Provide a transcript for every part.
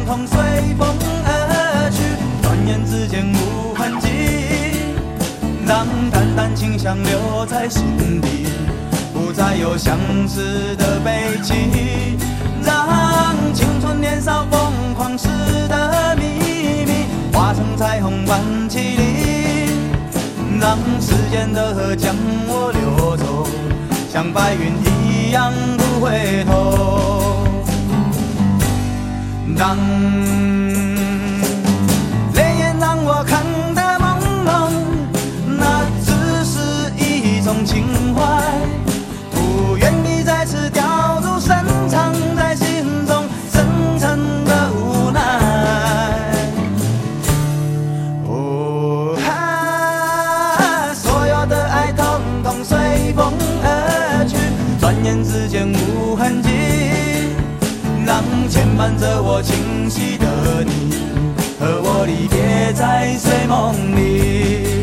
统随风而去，转眼之间无痕迹，让淡淡清香留在心底，不再有相思的悲戚，让青春年少疯狂时的秘密化成彩虹般绮丽，让时间的河将我流走，像白云一样不回头。让泪眼让我看得朦胧，那只是一种情怀，不愿意再次掉入深藏在心中深沉的无奈。哦哈，所有的爱统统随风而去，转眼之间无痕迹，让牵绊着我清晰的你和我离别在睡梦里。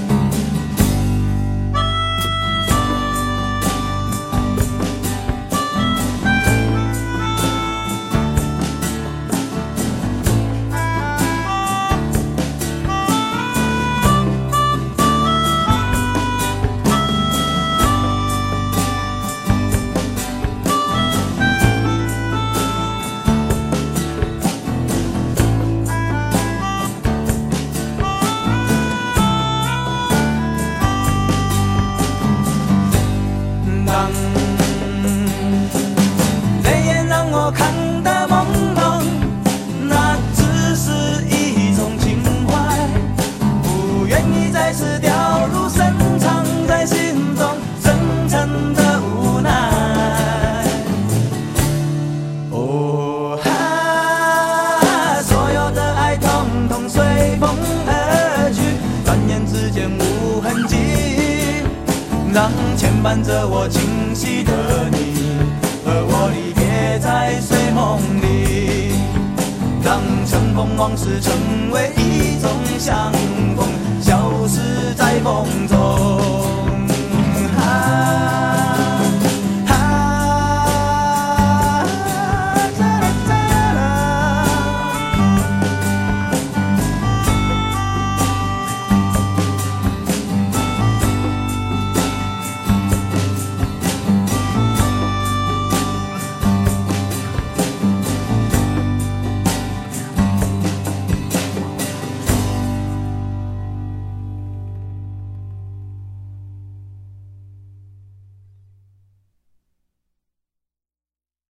泪眼让我看得朦胧，那只是一种情怀，不愿意再次掉入深藏在心中深沉的无奈。哦哈，所有的爱统统随风而去，转眼之间无痕迹，让牵绊着我清晰的你和我离别在睡梦里，让尘封往事成为一种相逢，消失在风中。